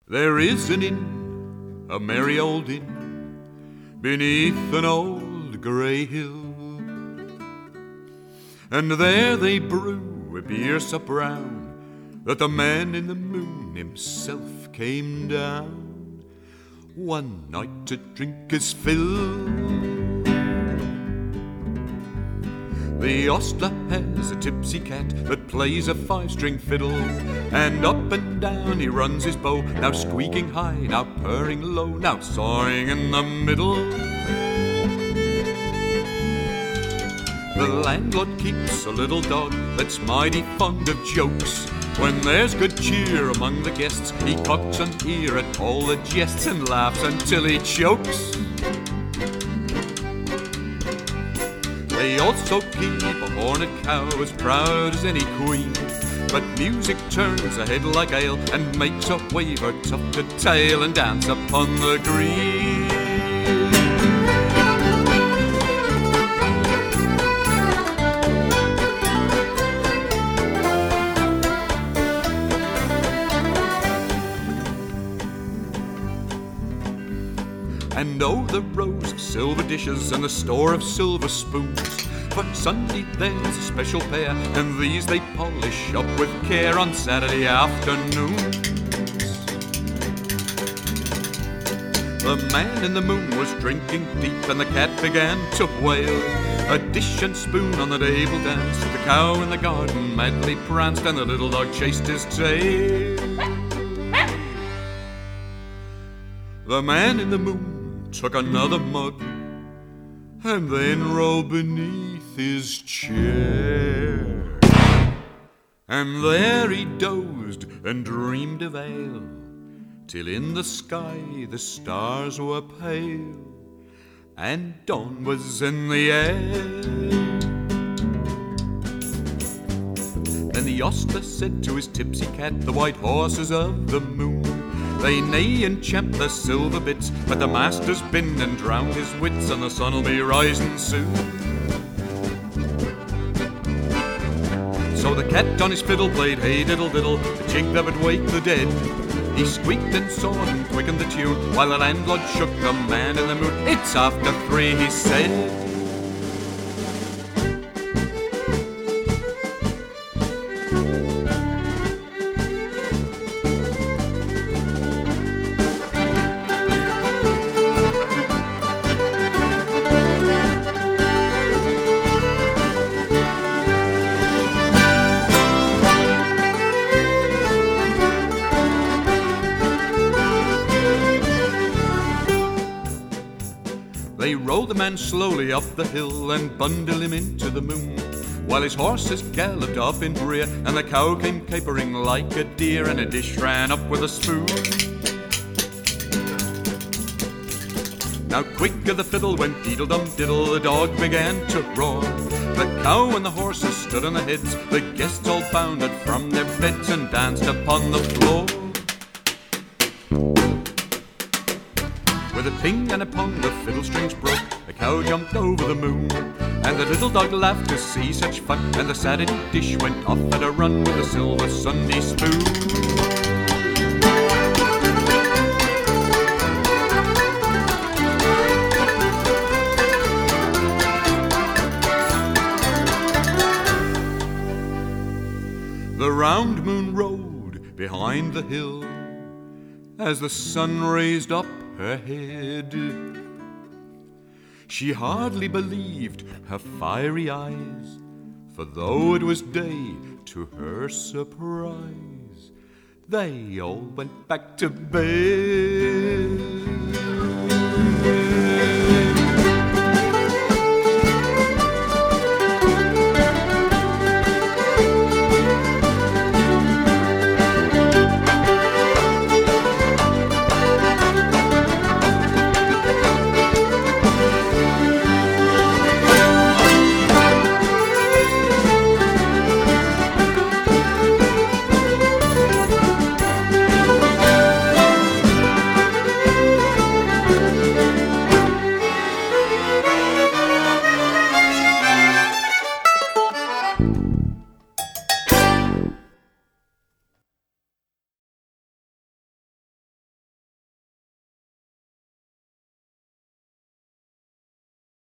There is an inn, a merry old inn, beneath an old grey hill, and there they brew a beer so brown that the man in the moon himself came down one night to drink his fill. The ostler has a tipsy cat that plays a five-string fiddle, and up and down he runs his bow, now squeaking high, now purring low, now soaring in the middle. The landlord keeps a little dog that's mighty fond of jokes. When there's good cheer among the guests, he cocks an ear at all the jests and laughs until he chokes. They also keep a horned cow as proud as any queen, but music turns her head like ale and makes her wave her tufted tail and dance upon the green. And oh, the rows of silver dishes and the store of silver spoons. For Sunday there's a special pair, and these they polish up with care on Saturday afternoons. The man in the moon was drinking deep, and the cat began to wail. A dish and spoon on the table danced, the cow in the garden madly pranced, and the little dog chased his tail. The man in the moon took another mug and then rolled beneath his chair, and there he dozed and dreamed of ale, till in the sky the stars were pale and dawn was in the air. Then the ostler said to his tipsy cat, the white horses of the moon, they neigh and champ their silver bits, but the master's been and drowned his wits, and the sun'll be rising soon. So the cat on his fiddle played hey diddle diddle, the jig that would wake the dead. He squeaked and sawed and quickened the tune, while the landlord shook the man in the moon. It's after 3, he said. They rolled the man slowly up the hill and bundled him into the moon, while his horses galloped up in rear, and the cow came capering like a deer, and a dish ran up with a spoon. Now quicker the fiddle went diddle-dum-diddle, the dog began to roar. The cow and the horses stood on their heads, the guests all bounded from their beds and danced upon the floor. With a ping and a pong the fiddle strings broke, the cow jumped over the moon, and the little dog laughed to see such fun, and the Saturday dish went off at a run with a silver Sunday spoon. The round moon rode behind the hill as the sun raised up her head. She hardly believed her fiery eyes, for though it was day, to her surprise, they all went back to bed.